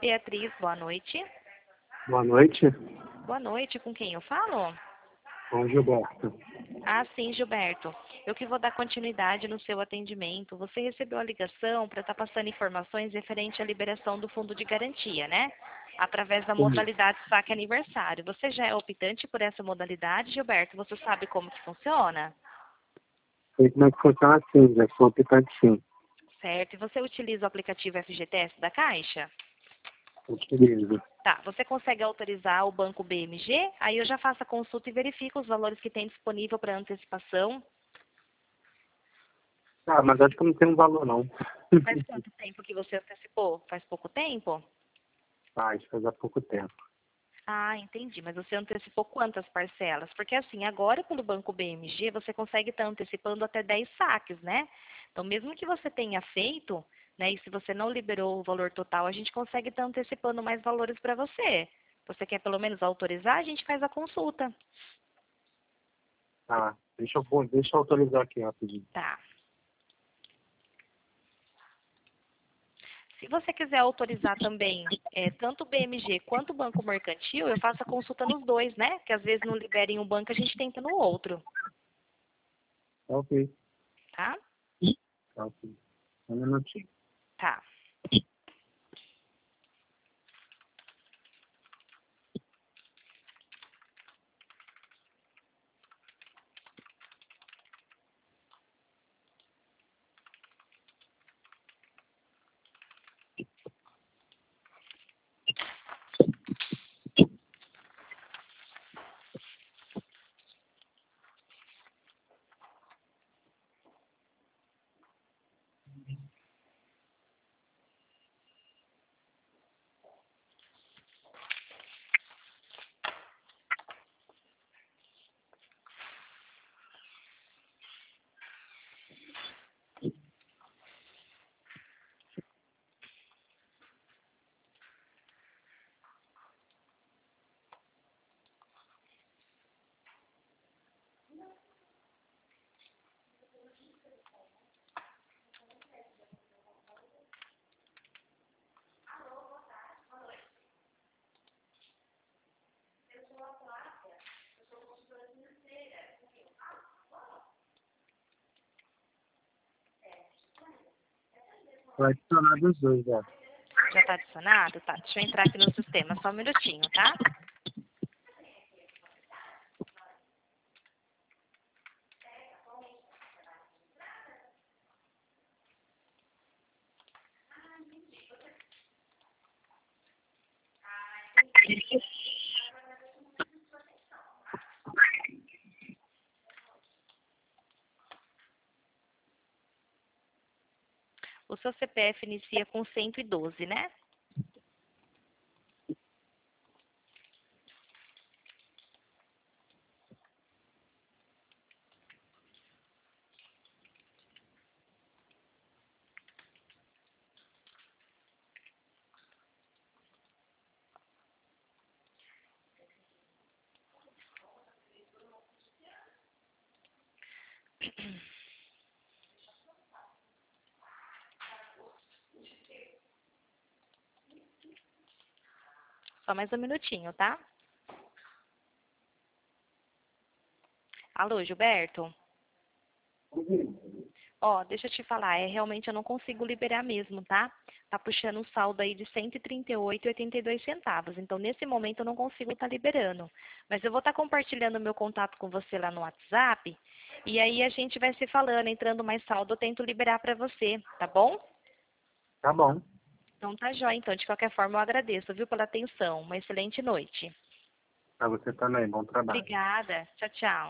Beatriz, boa noite. Boa noite, Boa noite, com quem eu falo? com o Gilberto. Ah, sim, Gilberto. Eu que vou dar continuidade no seu atendimento. Você recebeu a ligação para estar passando informações referente à liberação do fundo de garantia, né? Através da Sim. modalidade saque aniversário. Você já é optante por essa modalidade, Gilberto? Você sabe como que funciona? Sei como é que funciona assim, já sou optante sim. Certo. E você utiliza o aplicativo FGTS da Caixa? Utilizo. Tá, você consegue autorizar o banco BMG? Aí eu já faço a consulta e verifico os valores que tem disponível para antecipação. Ah, mas acho que não tem um valor não. Faz quanto tempo que você antecipou? Faz pouco tempo? Faz há pouco tempo. Ah, entendi. Mas você antecipou quantas parcelas? Porque assim, agora pelo Banco BMG você consegue estar antecipando até 10 saques, né? Então, mesmo que você tenha feito, né, e se você não liberou o valor total, a gente consegue estar antecipando mais valores para você. Você quer pelo menos autorizar? A gente faz a consulta. Tá, deixa eu autorizar aqui rapidinho. Tá. Se você quiser autorizar também tanto o BMG quanto o Banco Mercantil, eu faço a consulta nos dois, né? Que às vezes não liberem um banco, a gente tenta no outro, Tá ok, tá? tá ok. Um minutinho. Tá. Vai adicionar dos dois, já. Já tá adicionado? Tá. Deixa eu entrar aqui no sistema, só um minutinho, tá? O seu CPF inicia com 112, né? Só mais um minutinho, tá? Alô, Gilberto? Ó, deixa eu te falar, realmente eu não consigo liberar mesmo, tá? Tá puxando um saldo aí de 138,82 centavos. Então, nesse momento, eu não consigo estar liberando. Mas eu vou estar compartilhando o meu contato com você lá no WhatsApp. E aí a gente vai se falando, entrando mais saldo, eu tento liberar para você, tá bom? Tá bom. Então tá jóia. Então, de qualquer forma, eu agradeço, viu, pela atenção. Uma excelente noite. Pra você também, bom trabalho. Obrigada. Tchau, tchau.